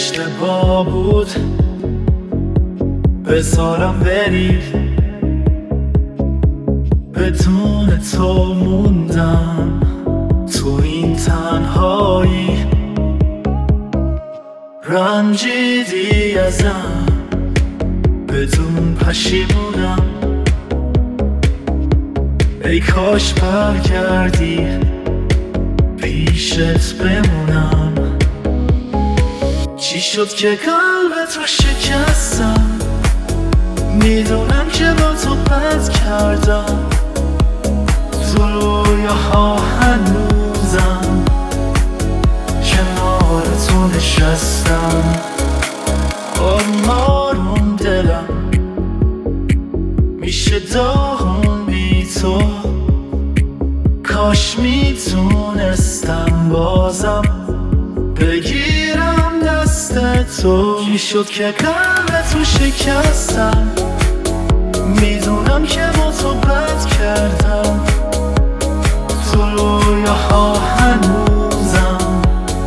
اشتباه بود بذارم بری، بدون تو موندم تو این تنهایی. رنجیدی ازم بدون پشیمونم، ای کاش برگردی پیشت بمونم. چی شد که قلبت رو شکستم؟ میدونم که با تو بد کردم، تو رویاها هنوزم کنار تو نشستم. آروم دلم میشه داغون بی تو، کاش میتونستم بازم بگیرم دست تو. چی شد که قلبت رو شکستم؟ میدونم که با تو بد کردم، تو رویاها هنوزم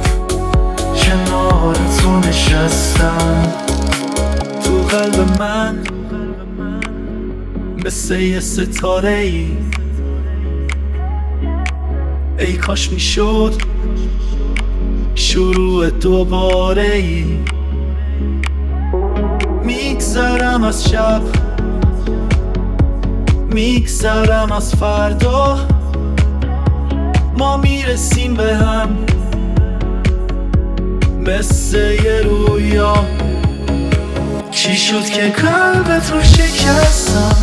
کنار تو نشستم. تو قلب من مثل یه ستاره ای، ای کاش میشد شروع دوباره ای. میگذرم از شب، میگذرم از فردا، ما میرسیم به هم مثل یه رویا. چی شد که قلبت رو شکستم؟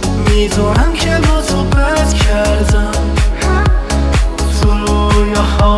میدونم که با تو بد کردم، تو رویاها